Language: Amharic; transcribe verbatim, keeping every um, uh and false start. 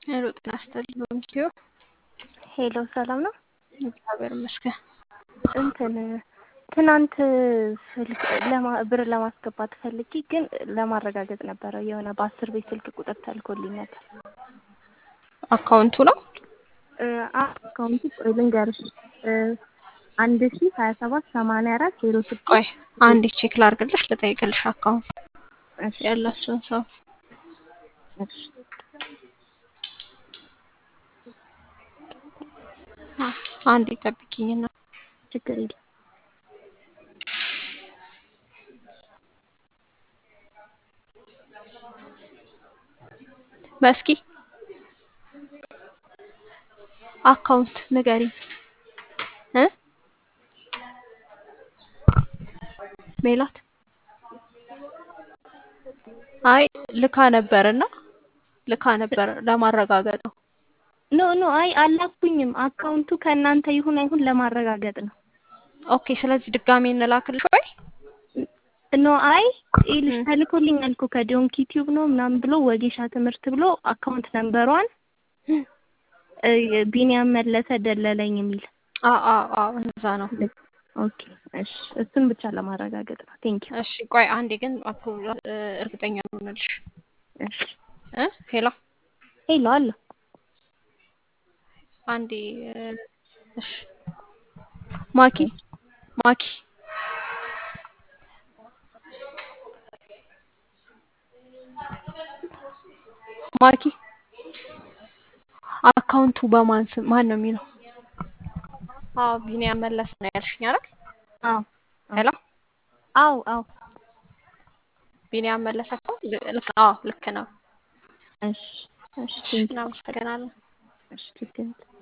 ሄሎ ጤና ይስጥልኝ በምስቲው ሄሎ ሰላም ነው። እግዚአብሔር ይመስገን። እንትን ትናንት ስልክ ለማ ብር ለማስገባት ፈልጌ ግን ለማረጋገጥ ነበረ የሆነ በአስር ቤት ስልክ ቁጥር ተልኮልኝ ነበር። አካውንቱ ነው እ አካውንቱ ቆይ ልንገርሽ እ አንድ ሺህ ሀያ ሰባት ሰማንያ አራት ዜሮ ስድስት ቆይ አንዴ ቼክ ላድርግልሽ ልጠይቅልሽ አካውንት እሺ ያላችሁን ሰው እሺ አ አንዴ ጠብቂኝና ችግር የለም። መስኪ አካውንት ንገሪኝ እ ሜላት አይ ልካ ነበርና ልካ ነበር ለማረጋገጥ ነው። ኖ ኖ አይ አላኩኝም። አካውንቱ ከእናንተ ይሁን አይሁን ለማረጋገጥ ነው። ኦኬ ስለዚህ ድጋሜ እንላክልሽ ወይ? ኖ አይ ይልሽ እም፣ ተልኮልኛል እኮ ከዶንኪ ቲዩብ ነው ምናምን ብሎ ወጌሻ ትምህርት ብሎ አካውንት ነምበሯን እ ቢኒያም መለሰ ደለለኝ የሚል አ አ አ እንደዛ ነው። ኦኬ እሺ እሱን ብቻ ለማረጋገጥ ነው። ቴንክ ዩ እሺ ቆይ አንዴ ግን አፕሮቭ እርግጠኛ ልሆንልሽ እሺ እ ሄሎ ሄሎ አለ አንዴ እ፣ እሺ ማኪ ማኪ ማኪ አካውንቱ በማን ስም ማን ነው የሚለው? አዎ ቢኒያም መለሰ ነው ያልሽኝ አይደል? አዎ ሄሎ አዎ አዎ ቢኒያም መለሰ እኮ ል- ልክ አዎ ልክ ነው። እሺ እሺ እሺ ቴንክ ዩ እናመሰግናለን። እሺ ችግር የለም።